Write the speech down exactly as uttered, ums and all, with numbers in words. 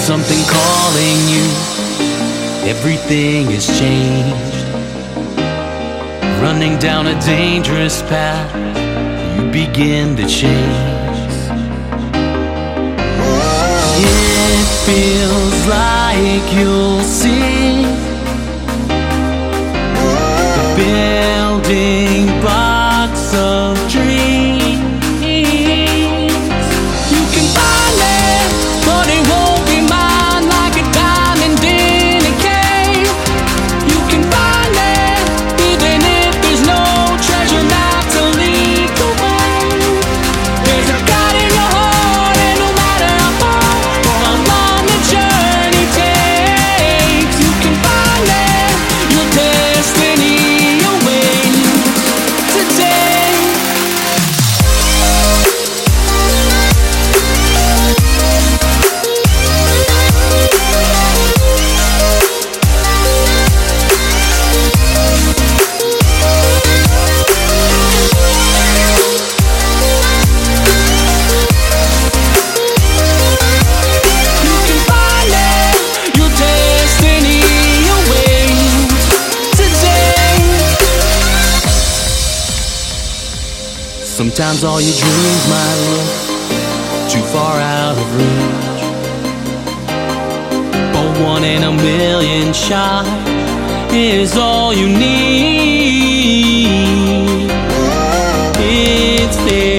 something calling you. Everything has changed. Running down a dangerous path, you begin to change. It feels like you'll see the building blocks of dreams. You can find it, but it won't be mine, like a diamond in a cave. You can find it, even if there's no treasure not to lead the way. There's a God in your heart, and no matter how far or how long the journey takes, you can find it, your destiny awaits today. You can find it, your destiny awaits today. Sometimes all your dreams might look too far out of reach, but one in a million shot is all you need. It's there.